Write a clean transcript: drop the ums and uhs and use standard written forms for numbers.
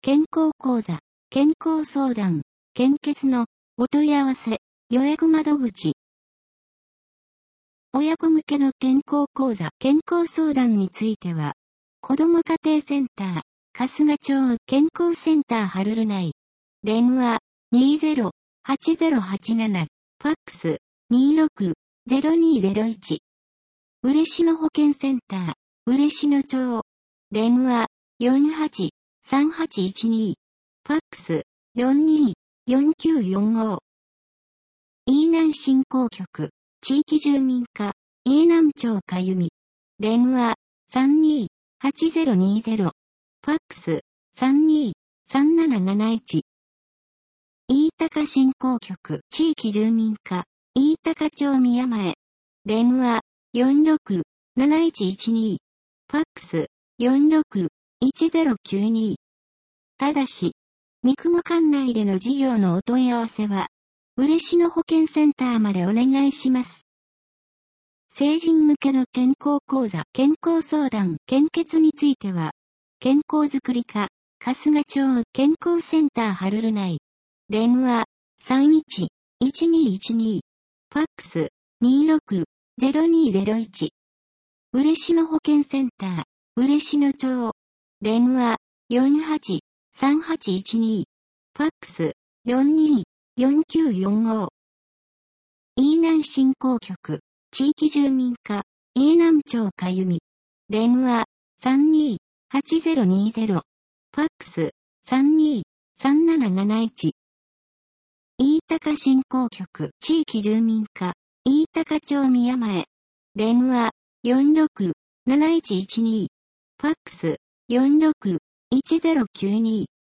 健康講座、健康相談、献血のお問い合わせ、予約窓口。親子向けの健康講座、健康相談については、子ども家庭センター、春日町健康センターハルル内。電話、20-8087、ファックス、26-0201。嬉野保健センター、嬉野町。電話、48-3812。ファックス、42-4945。飯南振興局、地域住民課、飯南町かゆみ。電話、32-8020。ファックス、32-3771。飯高振興局、地域住民課、飯高町宮前。電話、46-7112。ファックス、46-1092。ただし、三雲管内での事業のお問い合わせは、嬉野保健センターまでお願いします。成人向けの健康講座、健康相談、献血については、健康づくり課、春日町健康センターハルル内。電話、31-1212。ファックス、26-0201。嬉野保健センター、嬉野町。電話、48-3812。ファックス、42-4945。飯南振興局、地域住民課、飯南町かゆみ。電話、32-8020。ファックス、32-3771。飯高振興局、地域住民課、飯高町宮前。電話、46-7112。ファックス、46-1092。